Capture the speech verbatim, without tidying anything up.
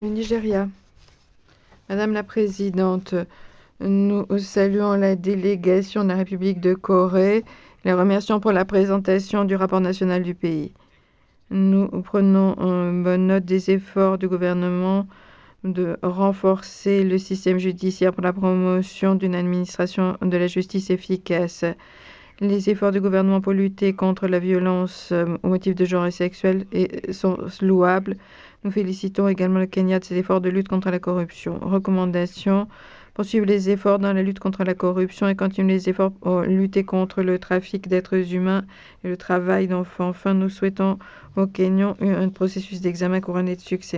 Le Nigeria. Madame la Présidente, nous saluons la délégation de la République de Corée, les remercions pour la présentation du rapport national du pays. Nous prenons en bonne note des efforts du gouvernement de renforcer le système judiciaire pour la promotion d'une administration de la justice efficace. Les efforts du gouvernement pour lutter contre la violence au motif de genre et sexuel sont louables. Nous félicitons également le Kenya de ses efforts de lutte contre la corruption. Recommandations: poursuivre les efforts dans la lutte contre la corruption et continuer les efforts pour lutter contre le trafic d'êtres humains et le travail d'enfants. Enfin, nous souhaitons au Kenya un processus d'examen couronné de succès.